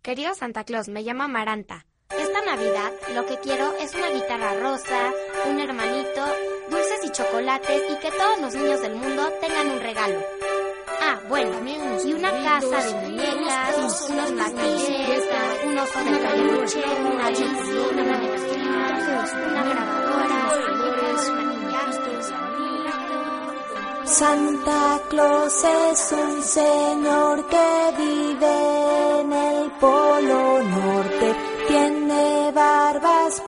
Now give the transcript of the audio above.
Querido Santa Claus, me llamo Amaranta. Esta Navidad lo que quiero es una guitarra rosa, un hermanito, dulces y chocolates y que todos los niños del mundo tengan un regalo. Ah, bueno, y una casa de muñecas, unos maquilles, un oso de peluche, una chocolatina, una grabadora, maquillajes. Santa Claus es un señor que vive en el Polo Norte, tiene barba